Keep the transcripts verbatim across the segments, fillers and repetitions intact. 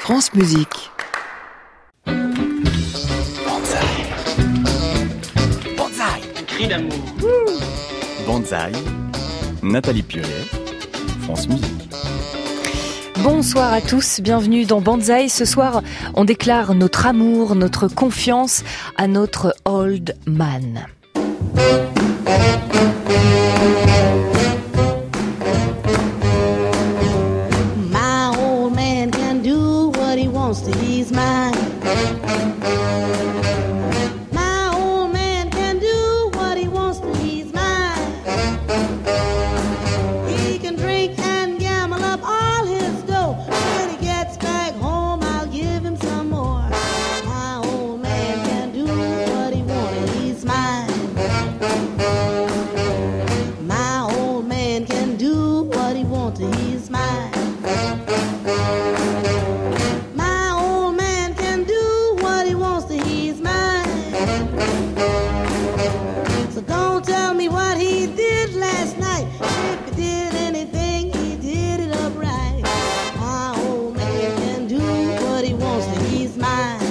France Musique. Banzai. Banzai. Un cri d'amour. Banzai. Nathalie Piollet, France Musique. Bonsoir à tous, bienvenue dans Banzai. Ce soir, on déclare notre amour, notre confiance à notre old man. My old man can do what he wants to ease mine. My old man can do what he wants to ease mine. He can drink and gamble up all his dough. When he gets back home, I'll give him some more. My old man can do what he wants to ease mine. My old man can do what he wants to ease mine. My old man can do what he wants to ease mine. So don't tell me what he did last night. If he did anything, he did it upright. My old man can do what he wants to ease mine.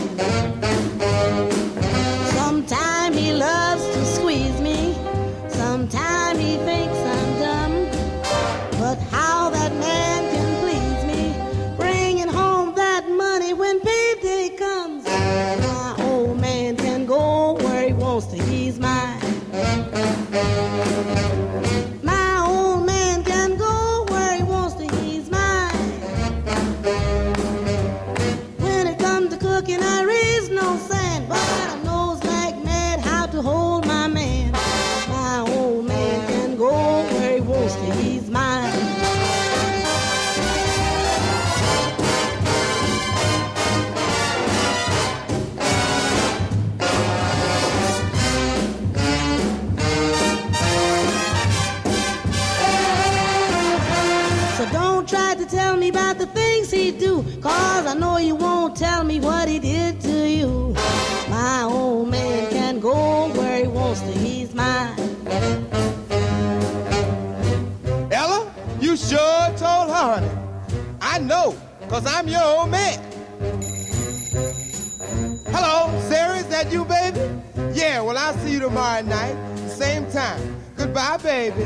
Sometime he loves to squeeze me. Sometime he thinks I'm dumb. But how that man can please me, bringing home that money when payday comes. My old man can go where he wants to ease mine. My old man can go where he wants to ease mine. When it comes to cooking, I raise no sand, but I knows like mad how to hold my man. My old man can go where he wants to ease mine. So don't try to tell me about the things he do, cause I know you won't tell me what he did to you. My old man can go where he wants to ease mine. Ella, you sure told her, honey. I know, cause I'm your old man. Hello, Sarah, is that you, baby? Yeah, well, I'll see you tomorrow night, same time. Goodbye, baby.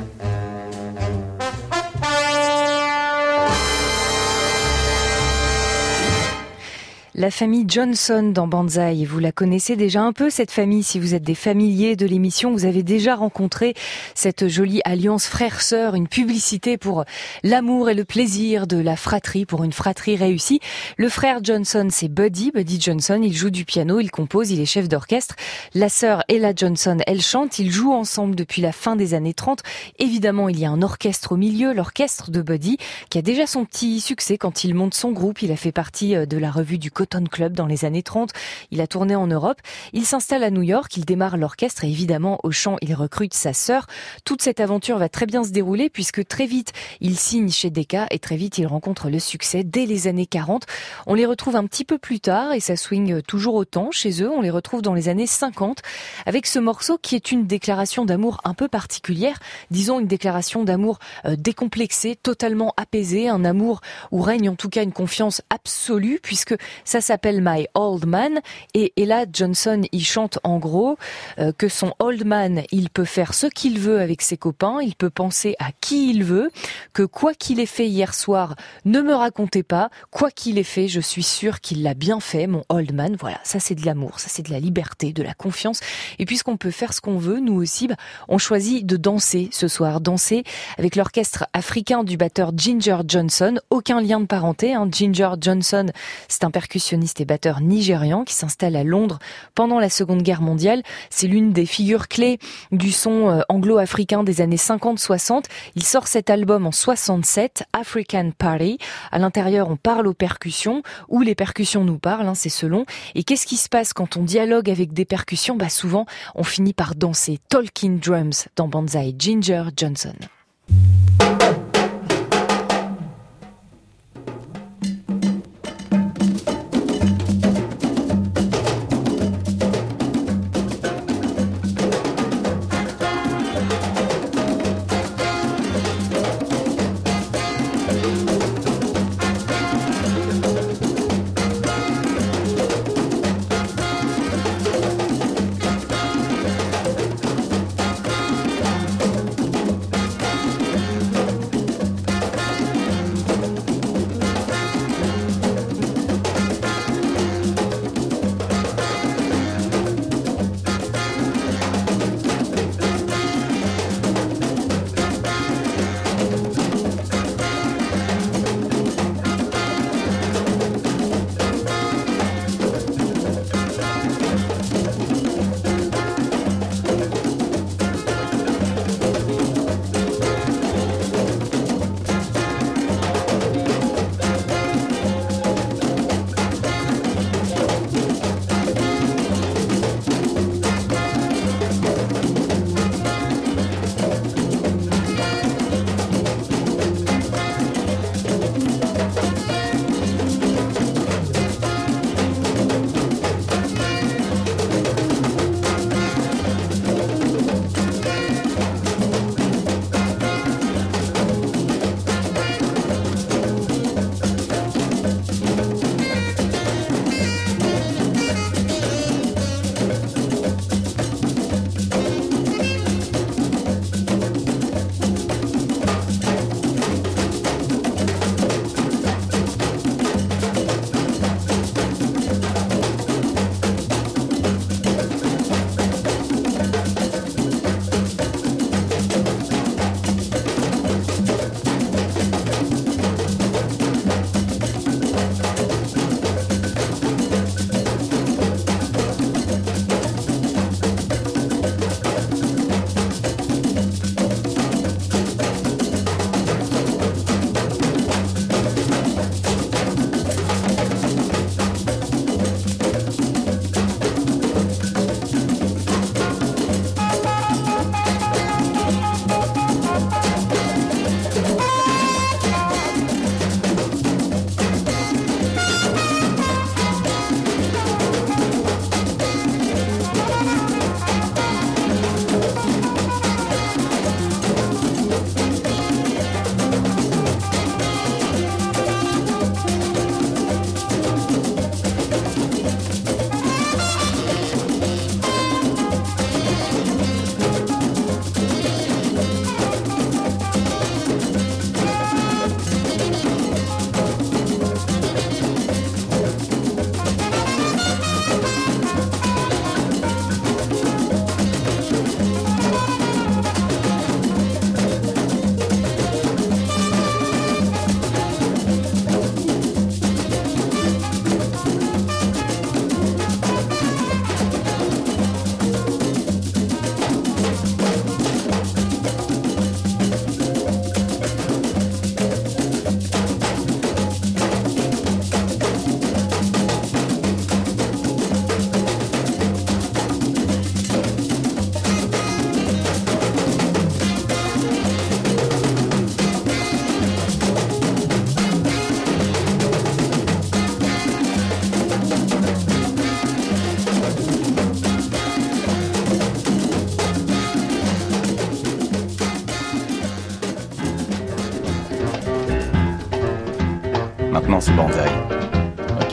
La famille Johnson dans Banzai, vous la connaissez déjà un peu cette famille, si vous êtes des familiers de l'émission, vous avez déjà rencontré cette jolie alliance frère-sœur, une publicité pour l'amour et le plaisir de la fratrie, pour une fratrie réussie. Le frère Johnson, c'est Buddy, Buddy Johnson, il joue du piano, il compose, il est chef d'orchestre. La sœur Ella Johnson, elle chante, ils jouent ensemble depuis la fin des années trente. Évidemment, il y a un orchestre au milieu, l'orchestre de Buddy, qui a déjà son petit succès quand il monte son groupe, il a fait partie de la revue du Cotton Club dans les années trente. Il a tourné en Europe. Il s'installe à New York. Il démarre l'orchestre et évidemment, au chant, il recrute sa sœur. Toute cette aventure va très bien se dérouler puisque très vite, il signe chez Decca et très vite, il rencontre le succès dès les années quarante. On les retrouve un petit peu plus tard et ça swing toujours autant chez eux. On les retrouve dans les années cinquante avec ce morceau qui est une déclaration d'amour un peu particulière. Disons une déclaration d'amour euh, décomplexée, totalement apaisée. Un amour où règne en tout cas une confiance absolue puisque ça s'appelle My Old Man et, et là Johnson il chante en gros euh, que son old man il peut faire ce qu'il veut avec ses copains, il peut penser à qui il veut, que quoi qu'il ait fait hier soir ne me racontez pas, quoi qu'il ait fait je suis sûr qu'il l'a bien fait mon old man. Voilà, ça c'est de l'amour, ça c'est de la liberté, de la confiance et puisqu'on peut faire ce qu'on veut, nous aussi bah, on choisit de danser ce soir, danser avec l'orchestre africain du batteur Ginger Johnson, aucun lien de parenté, hein. Ginger Johnson c'est un percussionniste et batteur nigérian qui s'installe à Londres pendant la Seconde Guerre mondiale. C'est l'une des figures clés du son anglo-africain des années cinquante soixante. Il sort cet album en soixante-sept, African Party. À l'intérieur, on parle aux percussions, ou les percussions nous parlent, hein, c'est selon. Et qu'est-ce qui se passe quand on dialogue avec des percussions ? Bah souvent, on finit par danser. Talking Drums dans Banzai, Ginger Johnson. Maintenant, c'est Banzai. Ok.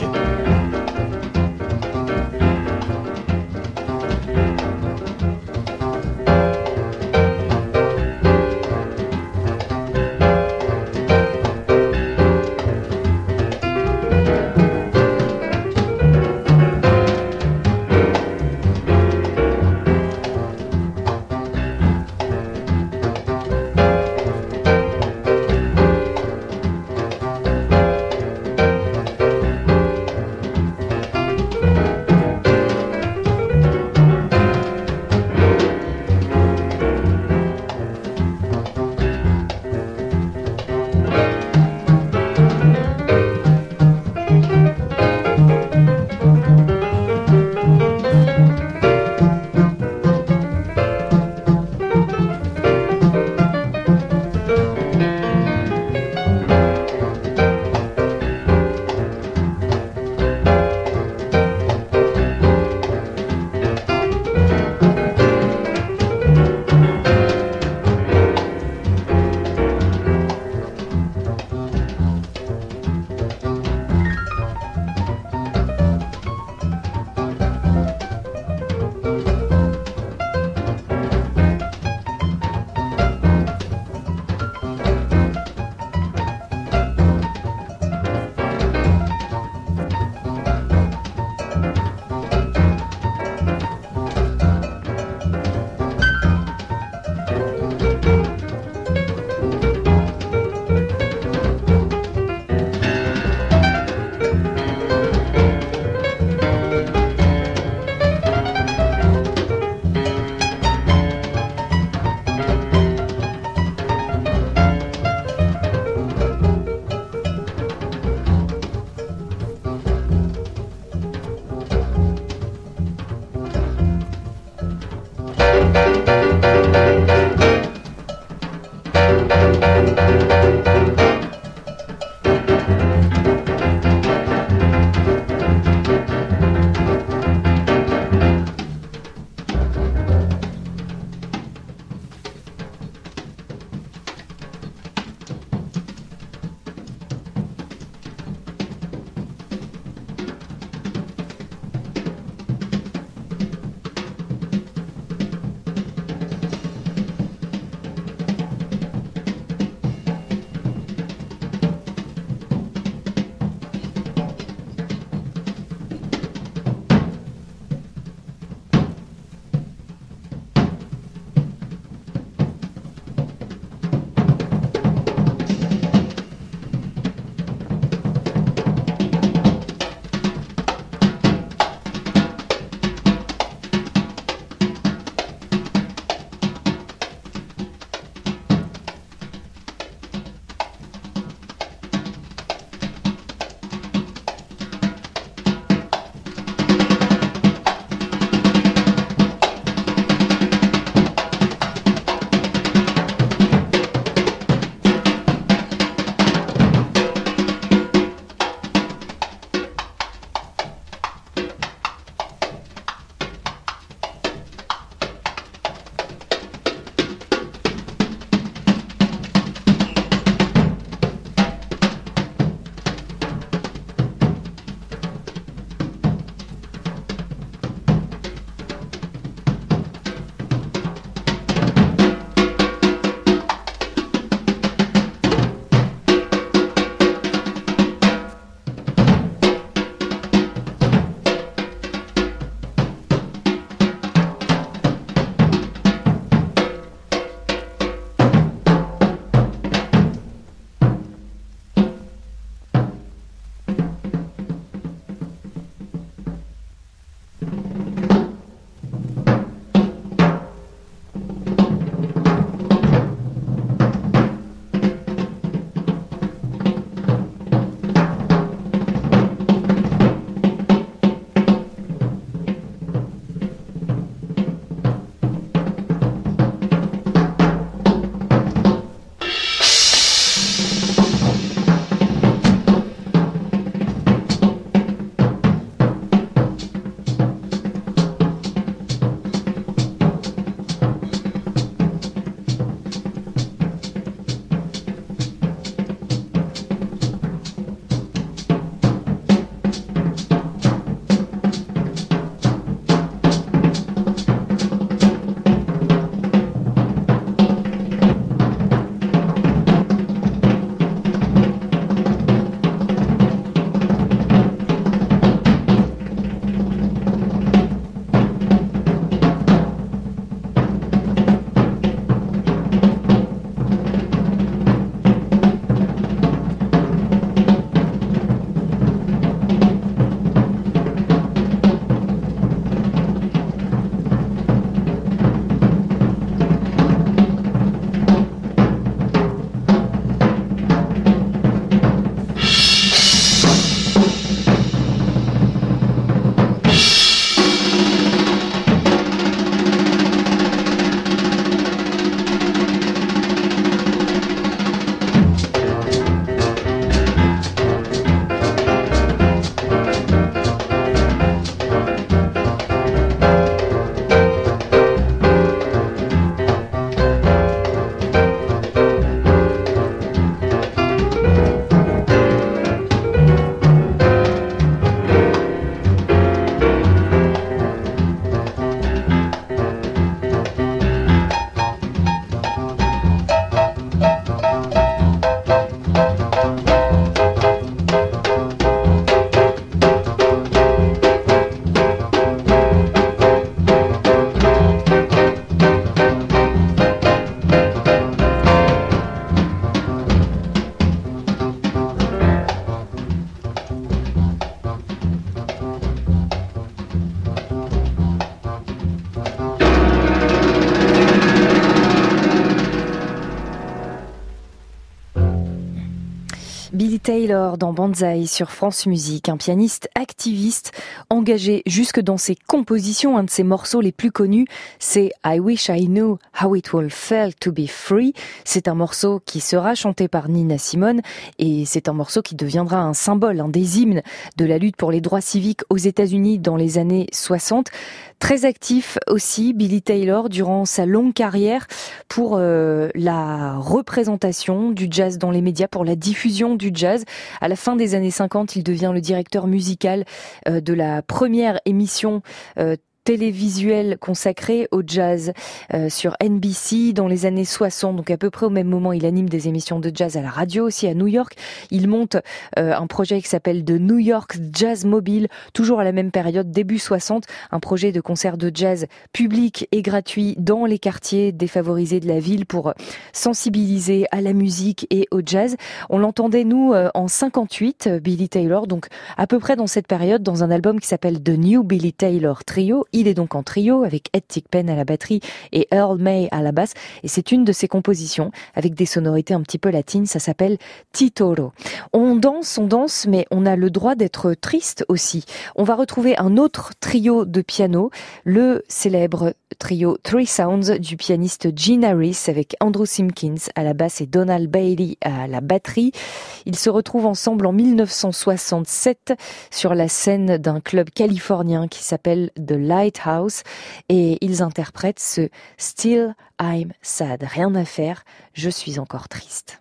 Taylor dans Banzai sur France Musique, un pianiste activiste engagé jusque dans ses compositions. Un de ses morceaux les plus connus, c'est I Wish I Knew How It Will Feel to Be Free. C'est un morceau qui sera chanté par Nina Simone et c'est un morceau qui deviendra un symbole, un des hymnes de la lutte pour les droits civiques aux États-Unis dans les années soixante. Très actif aussi, Billy Taylor, durant sa longue carrière pour euh, la représentation du jazz dans les médias, pour la diffusion du jazz. À la fin des années cinquante, il devient le directeur musical euh, de la première émission euh, télévisuel consacré au jazz euh, sur N B C dans les années soixante, donc à peu près au même moment. Il anime des émissions de jazz à la radio aussi à New York. Il monte euh, un projet qui s'appelle The New York Jazz Mobile, toujours à la même période, début soixante, un projet de concert de jazz public et gratuit dans les quartiers défavorisés de la ville pour sensibiliser à la musique et au jazz. On l'entendait, nous, euh, en cinquante-huit, Billy Taylor, donc à peu près dans cette période, dans un album qui s'appelle The New Billy Taylor Trio. Il est donc en trio avec Ed Thigpen à la batterie et Earl May à la basse. Et c'est une de ses compositions avec des sonorités un petit peu latines. Ça s'appelle Titoro. On danse, on danse, mais on a le droit d'être triste aussi. On va retrouver un autre trio de piano, le célèbre trio Three Sounds du pianiste Gene Harris avec Andrew Simpkins à la basse et Donald Bailey à la batterie. Ils se retrouvent ensemble en dix-neuf cent soixante-sept sur la scène d'un club californien qui s'appelle The Lighthouse et ils interprètent ce Still I'm Sad. Rien à faire, je suis encore triste.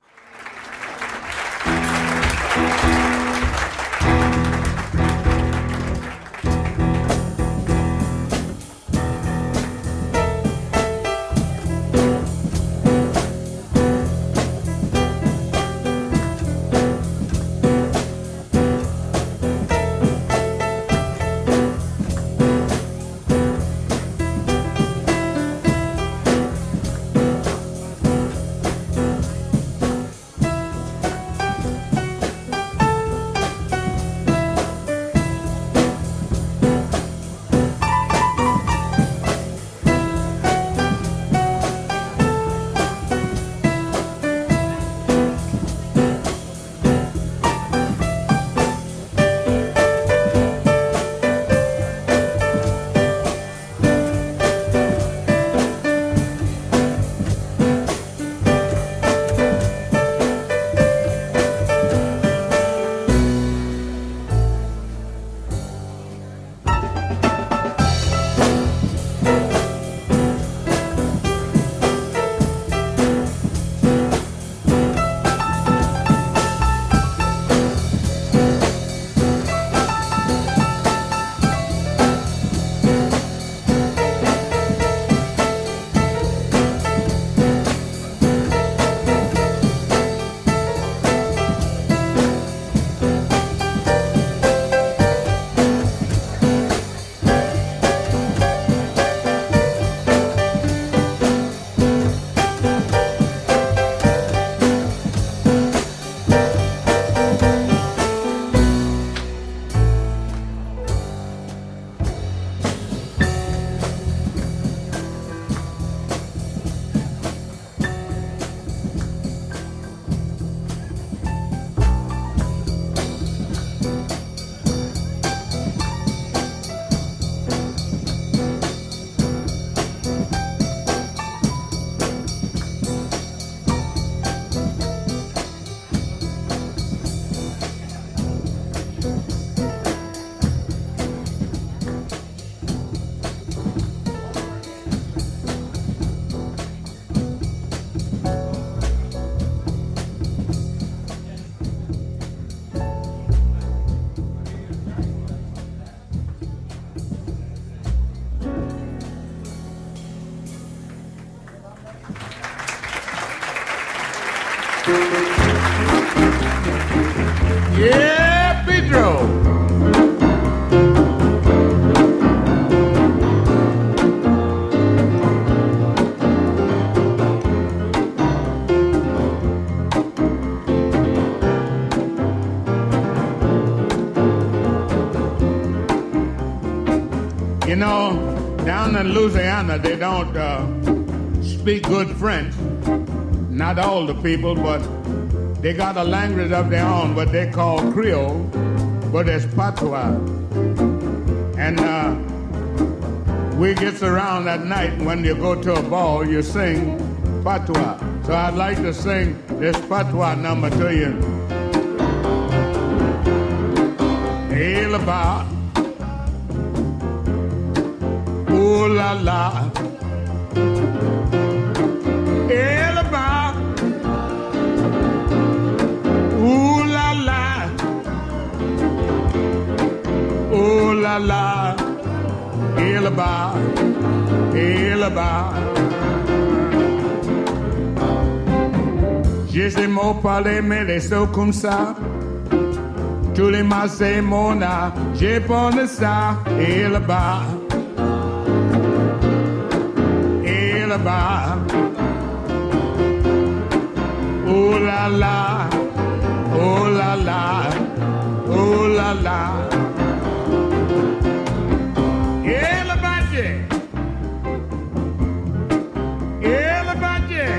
Yeah, Pedro. You know, down in Louisiana, they don't uh, speak good French. Not all the people, but they got a language of their own, what they call Creole, but it's patois. And uh, we gets around at night, when you go to a ball, you sing patois. So I'd like to sing this patois number to you. Elaba, ooh la la, Elaba, ooh la la, ooh la la, Elaba, Elaba. Je sais mots parler, mais les sauts comme ça. Tous les mots c'est mon art. J'ai pas de ça. Et là-bas. Et là-bas. Oh la la. Oh la la. Oh la la. Et là-bas, et là-bas.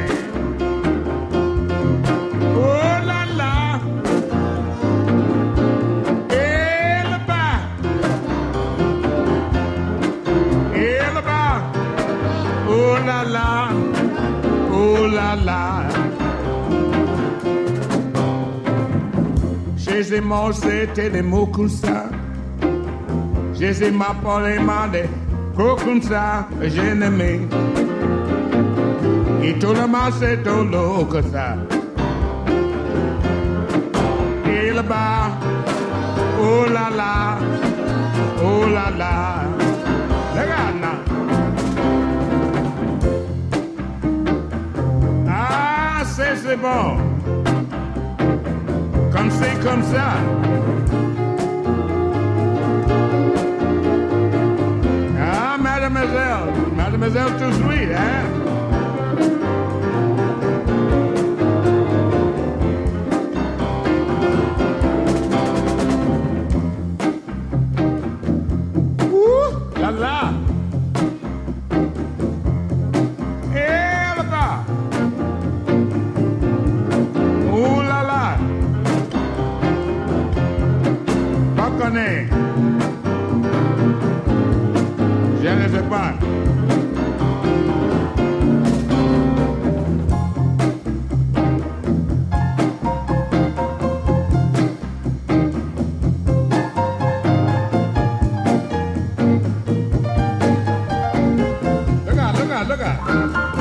J'ai mots, c'était des mots comme ça. J'ai ma parole, des mots comme ça. J'ai aimé. Et tout le monde c'est tout l'eau que ça. Et là-bas, oh là là, oh là là. Regarde là. Ah, c'est c'est bon. Comme c'est comme ça. Ah, mademoiselle, mademoiselle too sweet, hein? Ouh, là là. Et là-bas. Ouh là là. Connais. Je ne sais pas. Look out, look out, look out.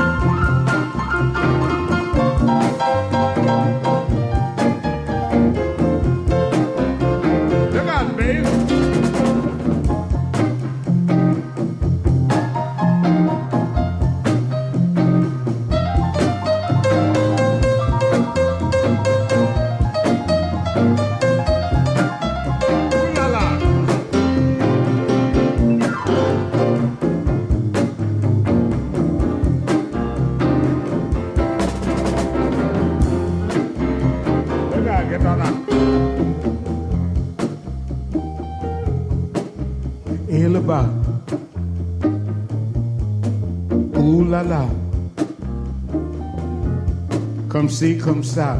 Et là-bas, ouh là là, comme ci, comme ça.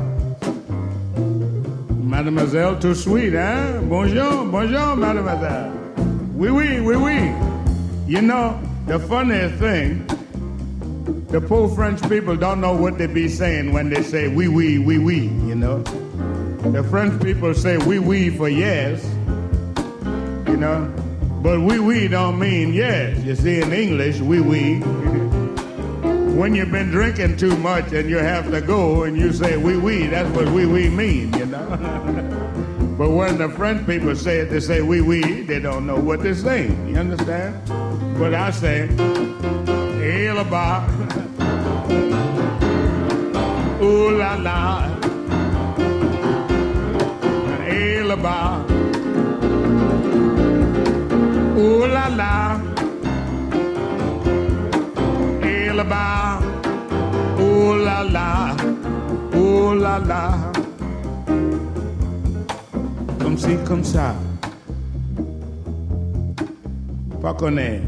Mademoiselle too sweet, hein? Bonjour, bonjour, mademoiselle. Oui, oui, oui, oui. You know, the funniest thing, the poor French people don't know what they be saying when they say oui, oui, oui, oui, you know. The French people say oui, oui for yes, you know. But oui, oui don't mean yes. You see, in English, oui, oui. When you've been drinking too much and you have to go and you say oui, oui, that's what oui, oui mean, you know. But when the French people say it, they say oui, oui, they don't know what they're saying. You understand? But I say, eh là-bas, ooh la la, eh là-bas. Ooh la la, eh là-bas, ooh la la, ooh la la, comme ci, comme ça, pas connaître,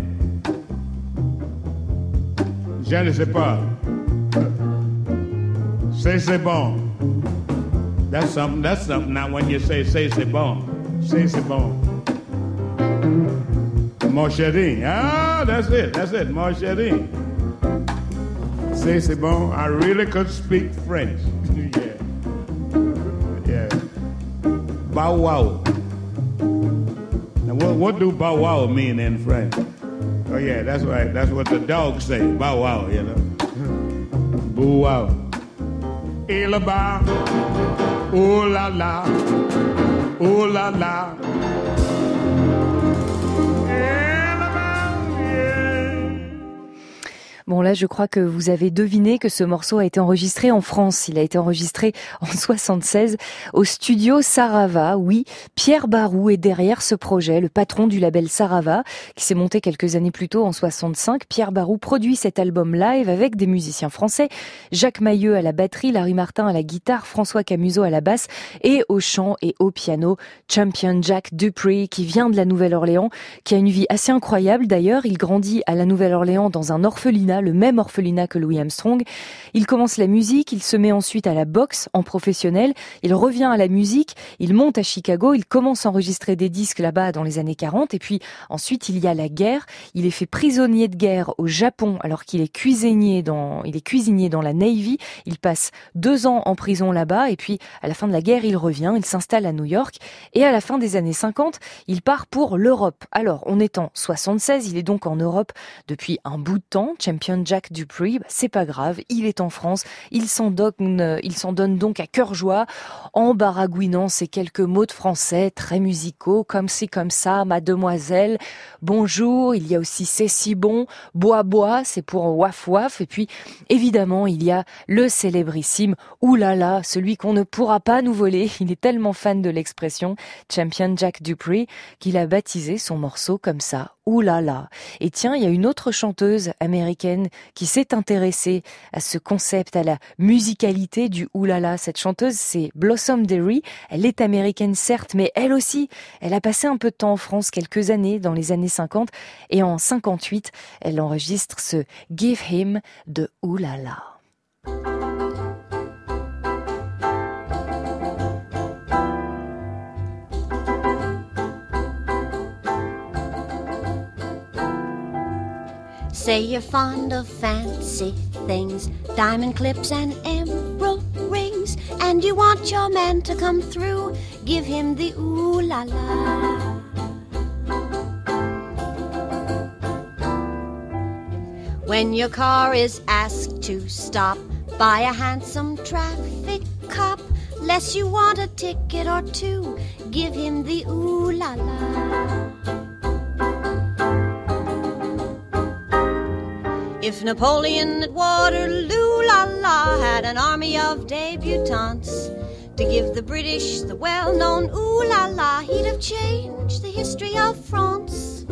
je ne sais pas, c'est c'est bon, That's something, that's something. Now when you say, say, c'est bon. Say, c'est bon. Mon chéri. Ah, that's it, that's it. Mon chéri. Say, c'est bon. I really could speak French. Yeah. Yeah. Bow wow. Now what, what do bow wow mean in French? Oh yeah, that's right. That's what the dogs say. Bow wow, you know. Boo wow. Et là-bas. Oh la la. Oh la la. Bon là, je crois que vous avez deviné que ce morceau a été enregistré en France. Il a été enregistré en soixante-seize au studio Sarava. Oui, Pierre Barou est derrière ce projet, le patron du label Sarava, qui s'est monté quelques années plus tôt en soixante-cinq. Pierre Barou produit cet album live avec des musiciens français. Jacques Mailleux à la batterie, Larry Martin à la guitare, François Camusot à la basse et au chant et au piano, Champion Jack Dupree qui vient de la Nouvelle-Orléans, qui a une vie assez incroyable d'ailleurs. Il grandit à la Nouvelle-Orléans dans un orphelinat, le même orphelinat que Louis Armstrong. Il commence la musique, il se met ensuite à la boxe en professionnel, il revient à la musique, il monte à Chicago, il commence à enregistrer des disques là-bas dans les années quarante et puis ensuite il y a la guerre. Il est fait prisonnier de guerre au Japon alors qu'il est cuisinier dans, il est cuisinier dans la Navy. Il passe deux ans en prison là-bas et puis à la fin de la guerre il revient, il s'installe à New York et à la fin des années cinquante, il part pour l'Europe. Alors on est en soixante-seize, il est donc en Europe depuis un bout de temps. Champion Jack Dupree, bah, c'est pas grave, il est en France, il s'en donne, il s'en donne donc à cœur joie en baragouinant ces quelques mots de français très musicaux, comme ci, comme ça, mademoiselle, bonjour, il y a aussi c'est si bon, bois, bois, c'est pour waf, waf, et puis évidemment il y a le célébrissime oulala, celui qu'on ne pourra pas nous voler, il est tellement fan de l'expression, Champion Jack Dupree, qu'il a baptisé son morceau comme ça, oulala. Et tiens, il y a une autre chanteuse américaine qui s'est intéressée à ce concept, à la musicalité du oulala. Cette chanteuse, c'est Blossom Derry. Elle est américaine, certes, mais elle aussi, elle a passé un peu de temps en France, quelques années, dans les années cinquante. Et en cinquante-huit, elle enregistre ce Give Him de oulala. Say you're fond of fancy things, diamond clips and emerald rings, and you want your man to come through, give him the ooh la la. When your car is asked to stop by a handsome traffic cop, less you want a ticket or two, give him the ooh la la. If Napoleon at Waterloo, la la, had an army of debutantes to give the British the well-known ooh la la, he'd have changed the history of France.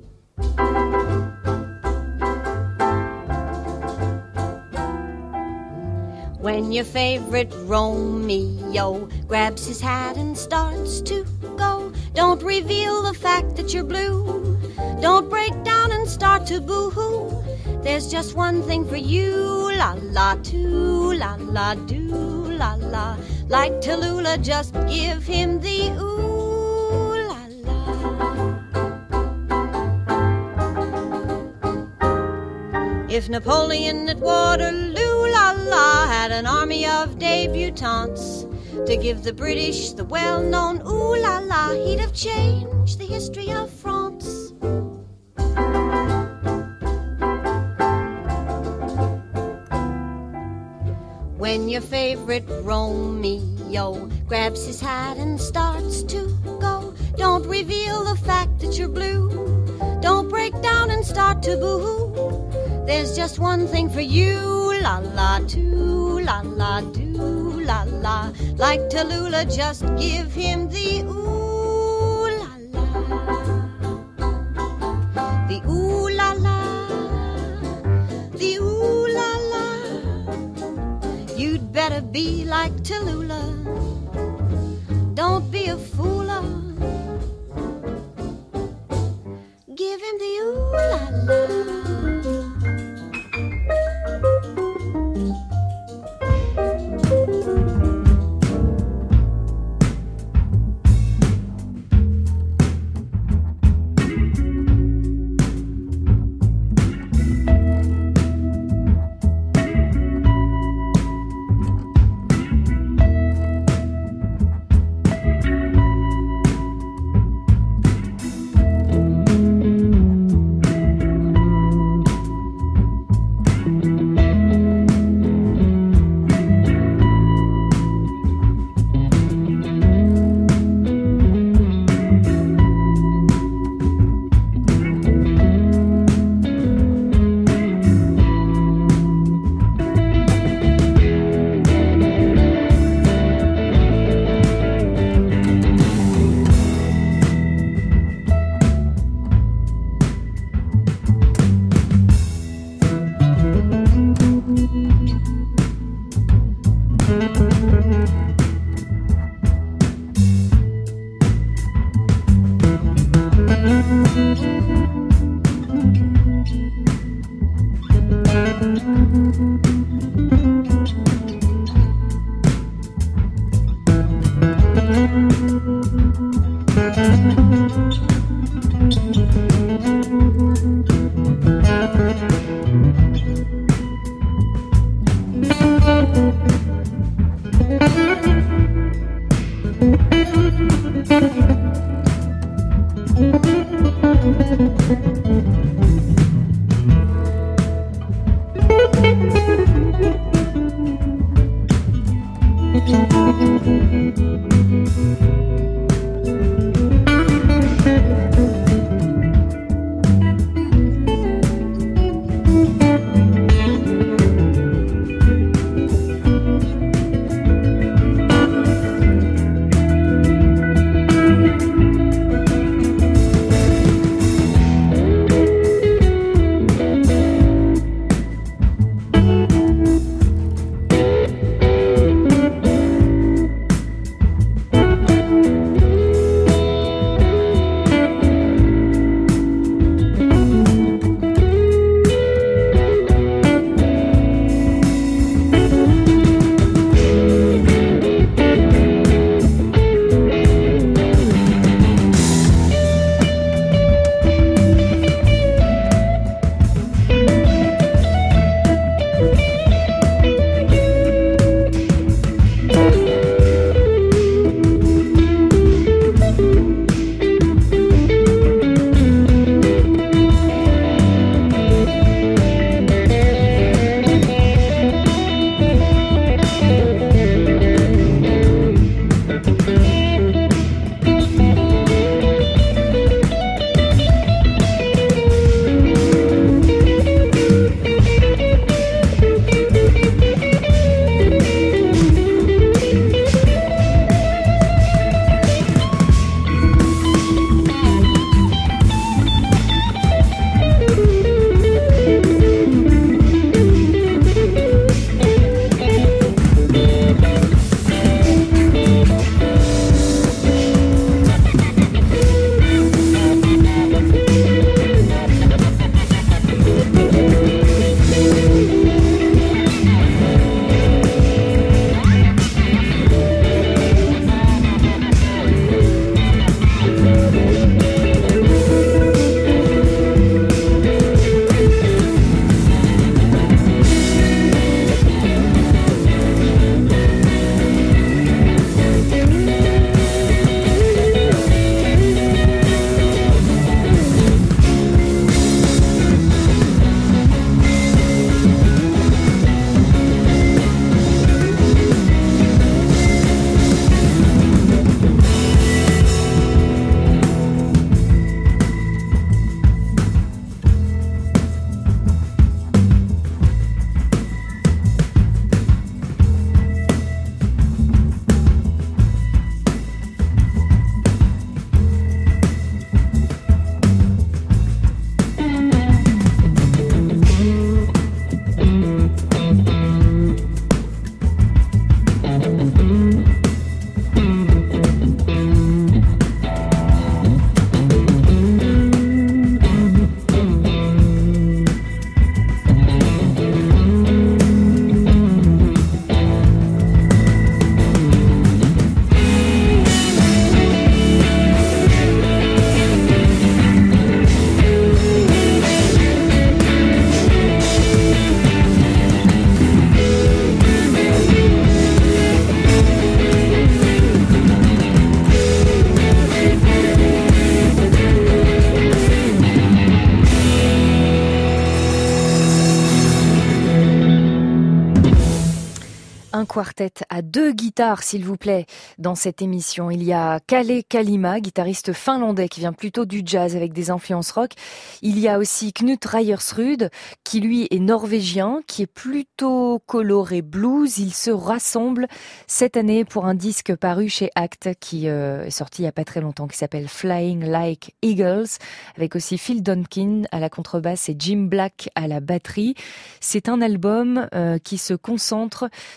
When your favorite Romeo grabs his hat and starts to go, don't reveal the fact that you're blue. Don't break down and start to boo-hoo. There's just one thing for you, la la, to la la, do la la. Like Tallulah, just give him the ooh la la. If Napoleon at Waterloo, la la, had an army of debutantes to give the British the well-known ooh la la, he'd have changed the history of France. When your favorite Romeo grabs his hat and starts to go, don't reveal the fact that you're blue. Don't break down and start to boo-hoo. There's just one thing for you, la la, to la la, do la la. Like Tallulah, just give him the ooh la la. The ooh la la, the ooh la la. You'd better be like Tallulah. Don't be a fooler. Give him the ooh la la. un quartet à deux guitares, s'il vous plaît, dans cette émission. Il y a Kalle Kalima, guitariste finlandais qui vient plutôt du jazz avec des influences rock. Il y a aussi Knut Reiersrud, qui lui est norvégien, qui est plutôt coloré blues. Ils se rassemblent cette année pour un disque paru chez Act, qui euh, est sorti il n'y a pas très longtemps, qui s'appelle Flying Like Eagles, avec aussi Phil Donkin à la contrebasse et Jim Black à la batterie. C'est un album euh, qui se concentre sur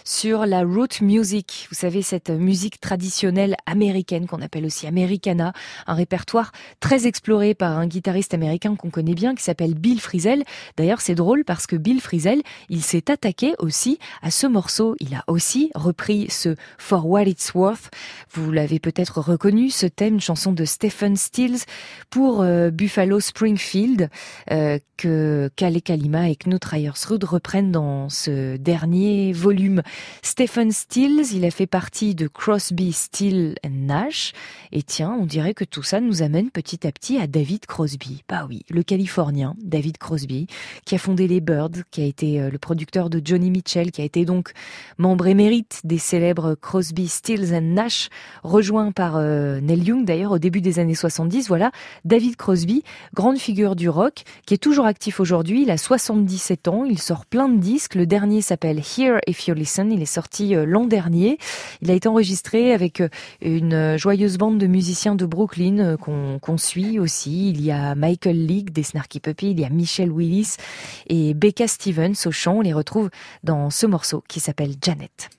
la root music. Vous savez, cette musique traditionnelle américaine qu'on appelle aussi Americana, un répertoire très exploré par un guitariste américain qu'on connaît bien qui s'appelle Bill Frisell. D'ailleurs, c'est drôle parce que Bill Frisell, il s'est attaqué aussi à ce morceau. Il a aussi repris ce For What It's Worth. Vous l'avez peut-être reconnu, ce thème, une chanson de Stephen Stills pour euh, Buffalo Springfield, euh, que Kalle Kalima et Knut Reyersrud reprennent dans ce dernier volume. Stephen Stills, il a fait partie de Crosby, Still and Nash. Et tiens, on dirait que tout ça nous amène petit à petit à David Crosby. Bah oui, le Californien, David Crosby, qui a fondé les Byrds, qui a été le producteur de Johnny Mitchell, qui a été donc membre émérite des célèbres Crosby, Stills and Nash, rejoint par euh, Neil Young d'ailleurs au début des années soixante-dix. Voilà, David Crosby, grande figure du rock, qui est toujours actif aujourd'hui. Il a soixante-dix-sept ans, il sort plein de disques. Le dernier s'appelle Here If You Listen, il est sorti euh, l'an dernier. Il a été enregistré avec euh, une joyeuse bande de musiciens de Brooklyn euh, qu'on, qu'on suit aussi. Il y a Michael Leake des Snarky Puppy, il y a Michelle Willis et Becca Stevens au chant. On les retrouve dans ce morceau qui s'appelle Janet.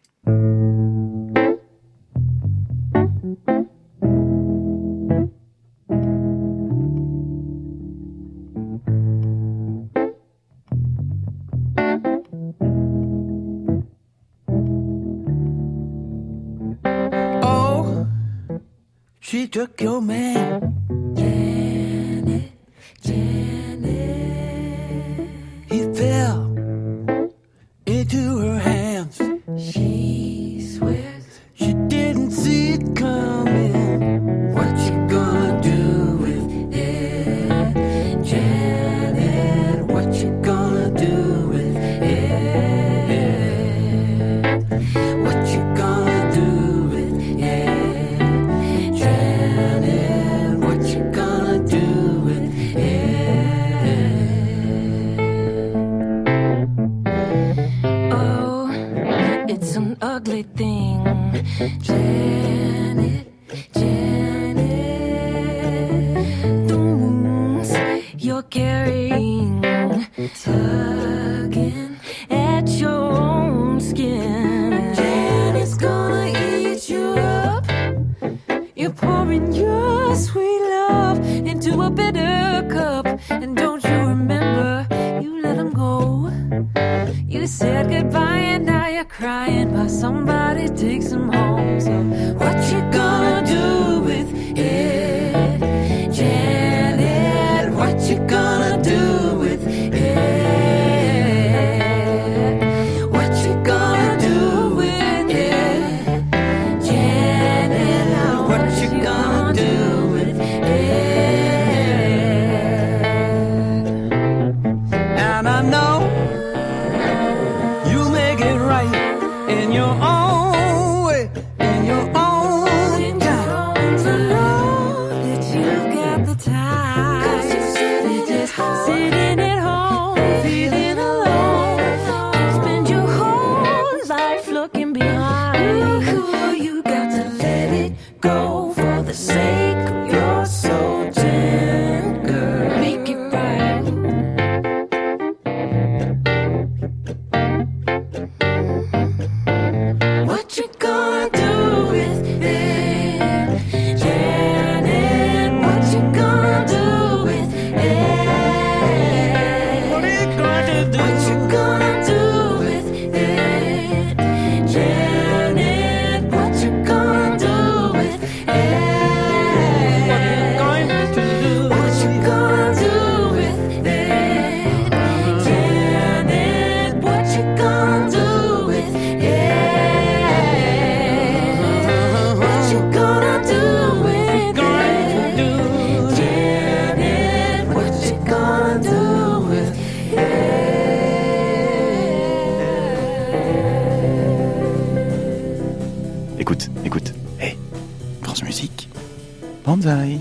Oh, she took your man, Janet, Janet. He fell into her hands. She swears she didn't see it coming. What you gonna do with it, Janet? What you gonna do with it? What you gonna do with it, Janet? What you gonna do with it? Oh, it's an ugly thing, Janet, Janet. The wounds you're carrying, tugging at your own skin. Janet's gonna eat you up. You're pouring your sweet love into a bitter cup. And don't you remember, you let him go. You said goodbye and now you're crying while somebody takes him home. So what you gonna do with it, Janet? What you gonna do with it? What you gonna do with it, Janet? What you gonna do with it? And I know you'll make it right in your own way, in your own time. So know that you've got the time. 'Cause you're sitting just sitting at home, feeling alone. Spend your whole life looking behind. Ooh, you got to let it go for the sake of your soul, Jen, girl. Make it right. What you gonna do with it, Janet? What you gonna do with it? What are you gonna do? What you gonna do with it, Janet? What you gonna do with it? What are you going to do? What you gonna do with it, Janet? What you gonna do with it? What you gonna do with it, Janet? What you gonna do with it? Écoute, écoute. Hé, France Musique. Banzai.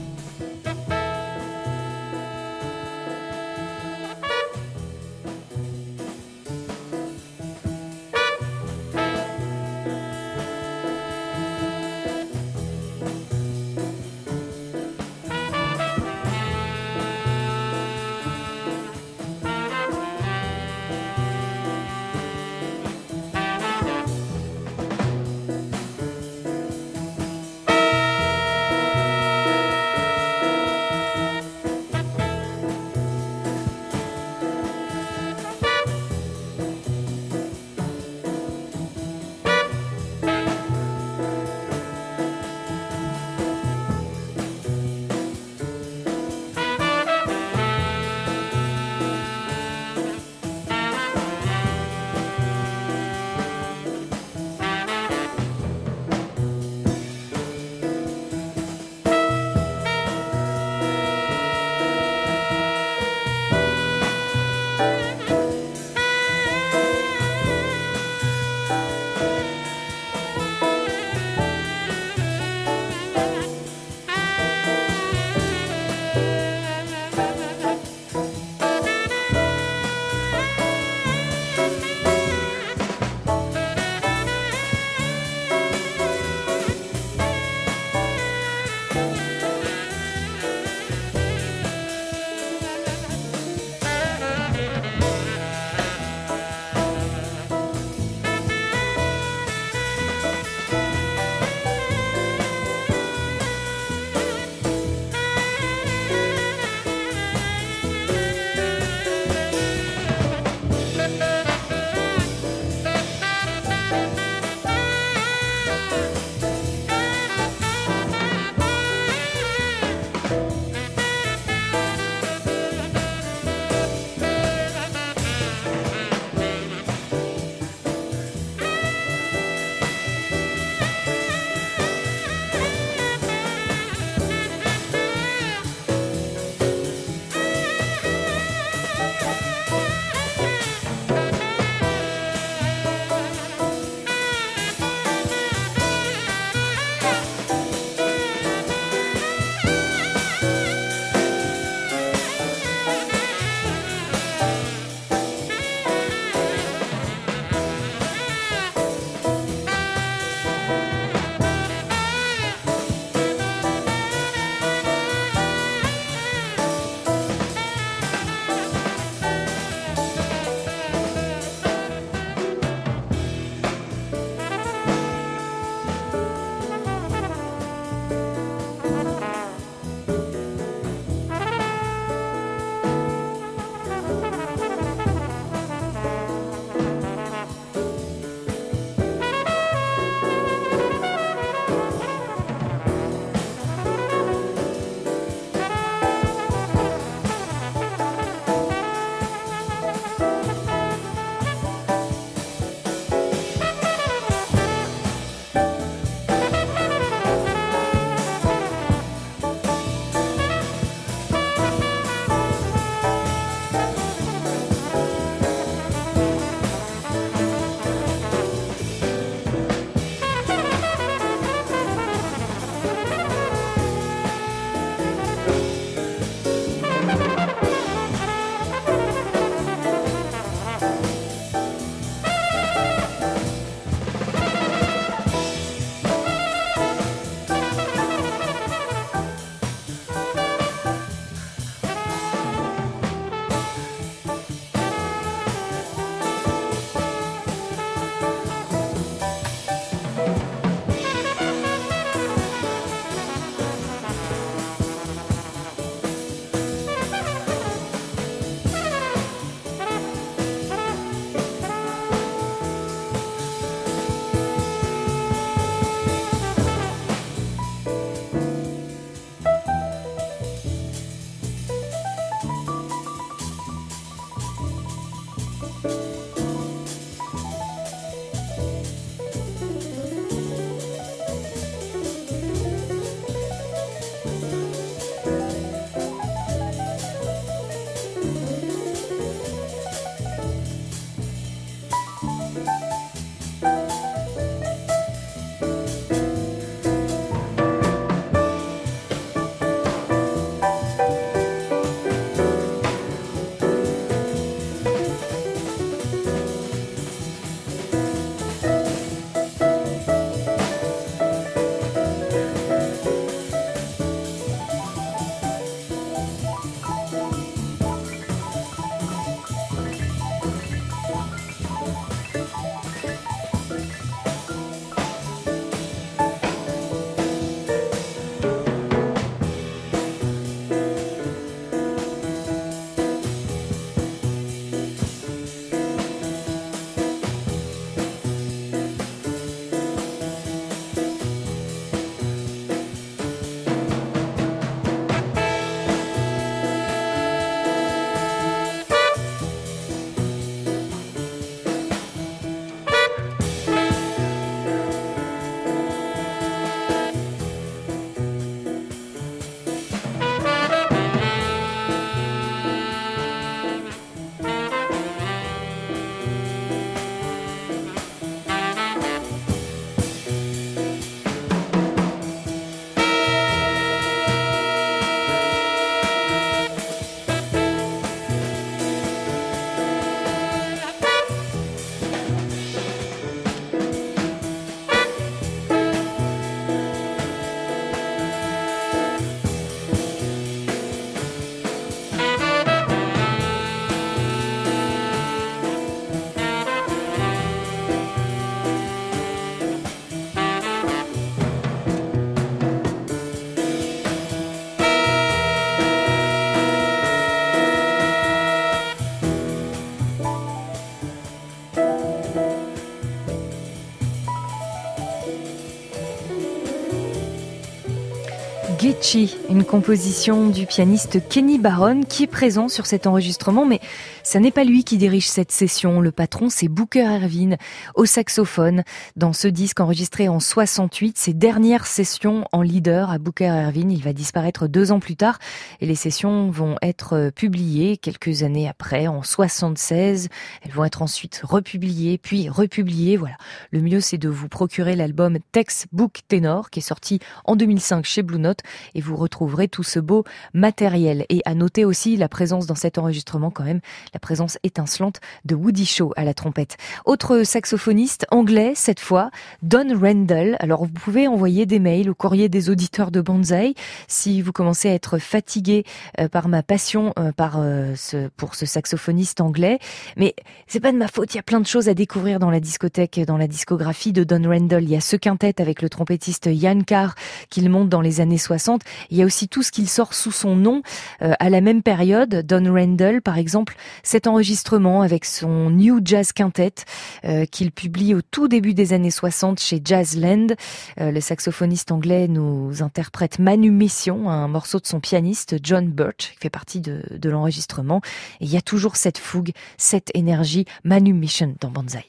Liberace, une composition du pianiste Kenny Barron qui est présent sur cet enregistrement, mais ça n'est pas lui qui dirige cette session. Le patron, c'est Booker Ervin au saxophone. Dans ce disque enregistré en soixante-huit, ses dernières sessions en leader à Booker Ervin, il va disparaître deux ans plus tard et les sessions vont être publiées quelques années après, en soixante-seize. Elles vont être ensuite republiées, puis republiées. Voilà. Le mieux, c'est de vous procurer l'album Textbook Tenor qui est sorti en deux mille cinq chez Blue Note et vous retrouverez tout ce beau matériel. Et à noter aussi la présence dans cet enregistrement quand même, la présence étincelante de Woody Shaw à la trompette. Autre saxophoniste anglais cette fois, Don Rendell. Alors vous pouvez envoyer des mails au courrier des auditeurs de Banzai si vous commencez à être fatigué euh, par ma passion euh, par euh, ce, pour ce saxophoniste anglais. Mais c'est pas de ma faute, il y a plein de choses à découvrir dans la discothèque, dans la discographie de Don Rendell. Il y a ce quintet avec le trompettiste Jan Carr qu'il monte dans les années soixante. Il y a aussi tout ce qu'il sort sous son nom euh, à la même période. Don Rendell, par exemple, cet enregistrement avec son New Jazz Quintet euh, qu'il publie au tout début des années soixante chez Jazzland. Euh, le saxophoniste anglais nous interprète Manumission, un morceau de son pianiste John Birch qui fait partie de, de l'enregistrement. Et il y a toujours cette fougue, cette énergie Manumission dans Banzai.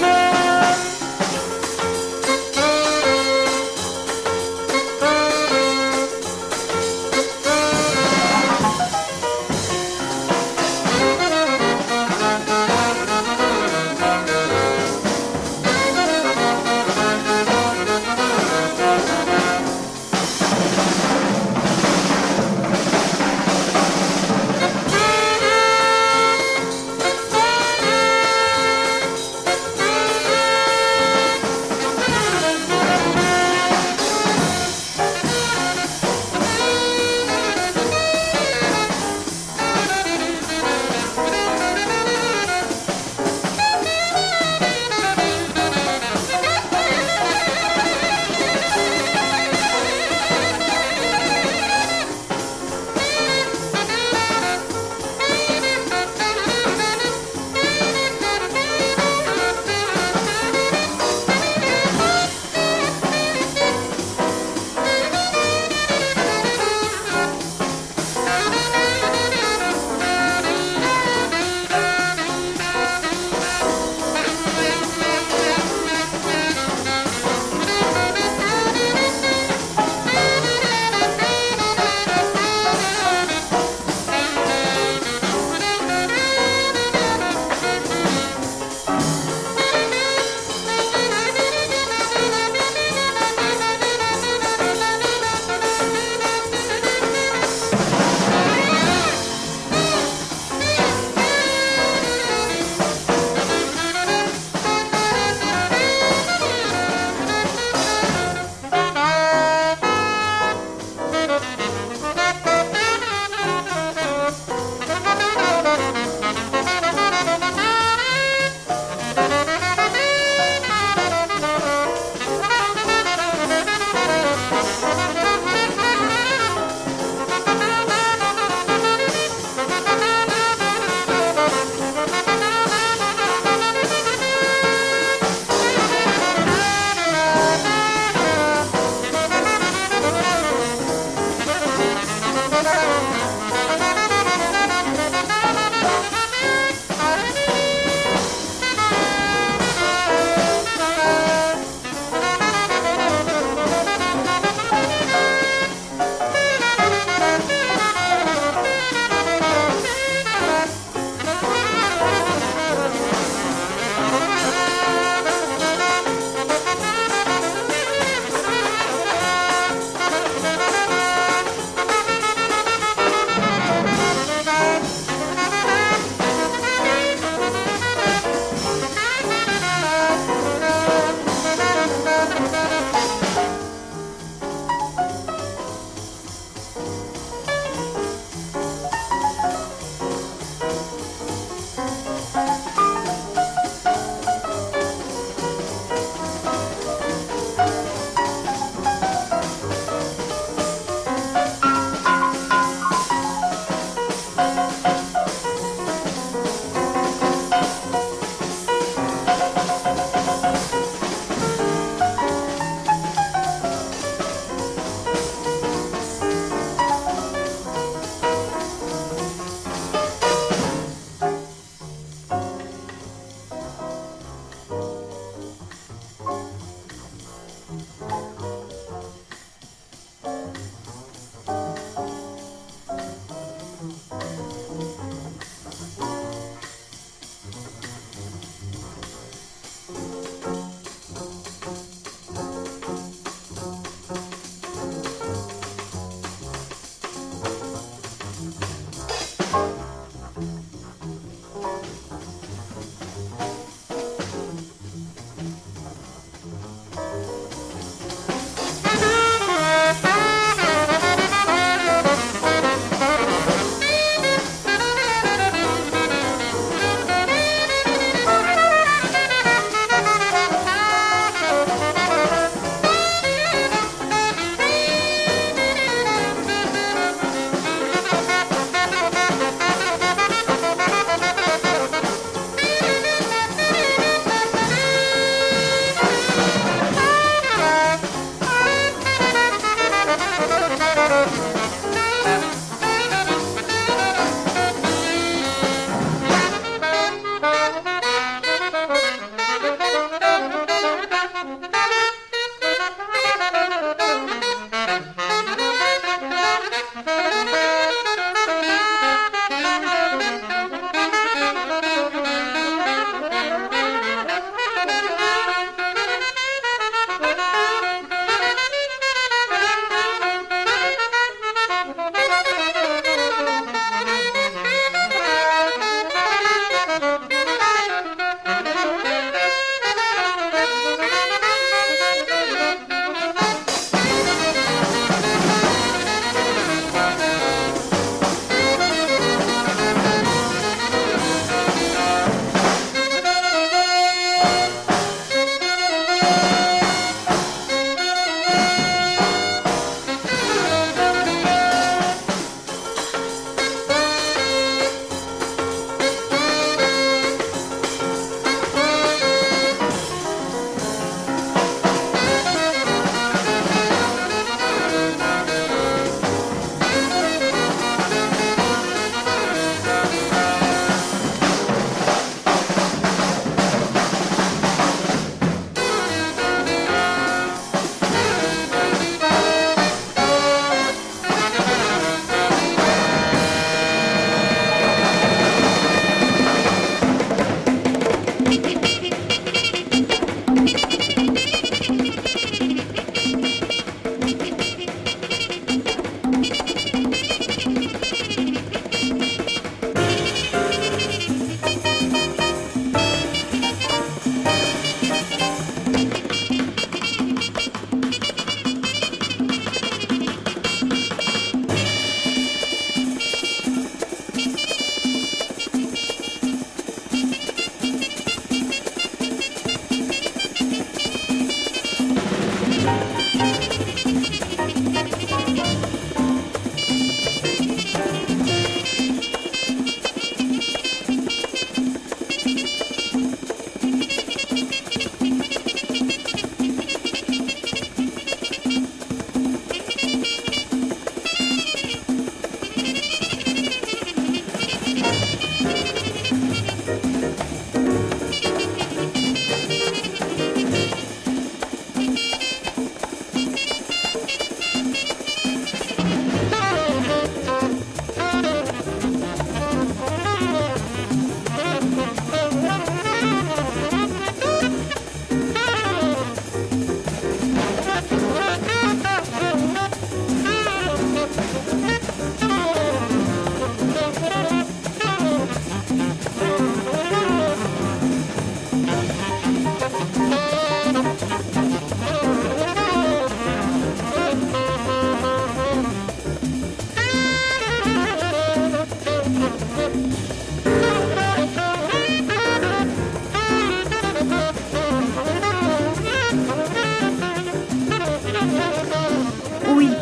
Thank you.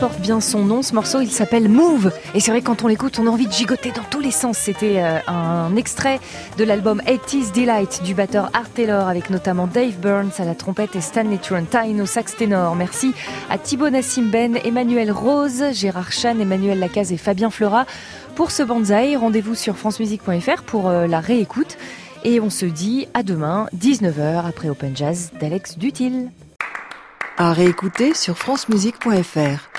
porte bien son nom. Ce morceau, il s'appelle Move. Et c'est vrai, quand on l'écoute, on a envie de gigoter dans tous les sens. C'était euh, un extrait de l'album eighties Delight du batteur Art Taylor, avec notamment Dave Burns à la trompette et Stanley Turrentine au sax ténor. Merci à Thibaut Nassim Ben, Emmanuel Rose, Gérard Chan, Emmanuel Lacaze et Fabien Fleurat pour ce Banzai. Rendez-vous sur francemusique point f r pour euh, la réécoute. Et on se dit à demain, dix-neuf heures, après Open Jazz d'Alex Dutil. À réécouter sur francemusique point f r.